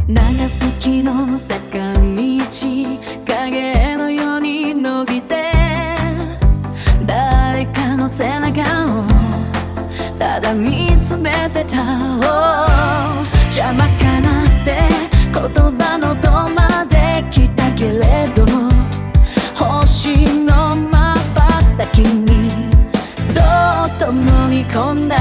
長崎の坂道影のように伸びて誰かの背中をただ見つめてた邪魔かなって言葉の戸まで来たけれど星のまばたきにそっと飲み込んだ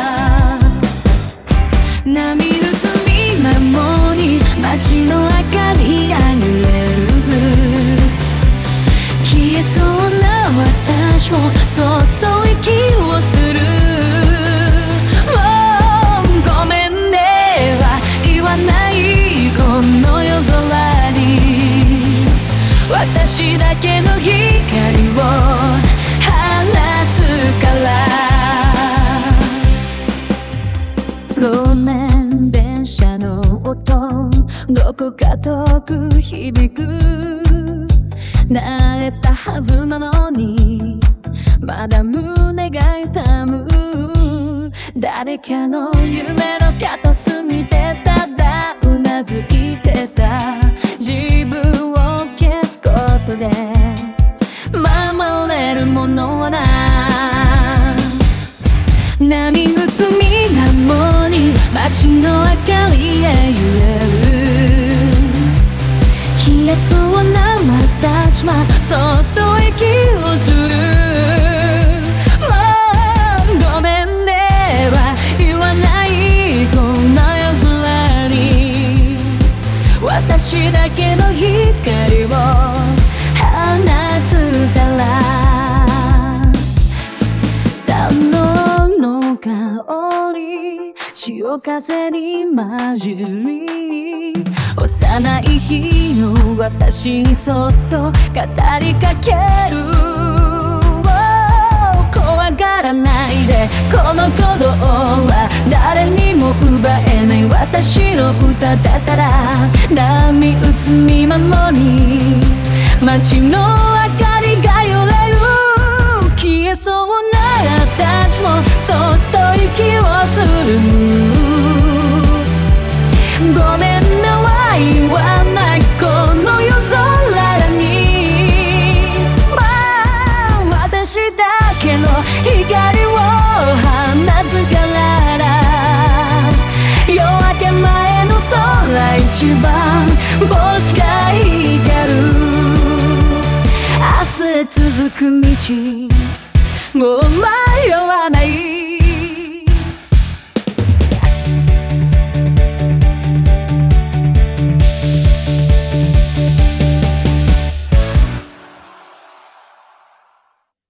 波打つ水面に街の明かりあふれる消えそうな私もそっと息をするもうごめんねは言わないこの夜空に私だけの光を放つから路面電車の音どこか遠く響く慣れたはずなのにまだ胸が痛む誰かの夢の片隅でただうなずいてた自分を消すことで守れるものはない波打つ水面に街の明かりへ揺れる消えそうな私はそっと息をするもうごめんねは言わないこんな夜空に私だけの光を放つから三能の香り潮風に混じり幼い日の私にそっと語りかける怖がらないでこの鼓動は誰にも奪えない私の歌だったら波打つ見守り街の明かりが揺れる消えそうな私もそっと息をするごめんなは言わないこの夜空に私だけの光を放つから夜明け前の空一番星が光る明日へ続く道もう迷わない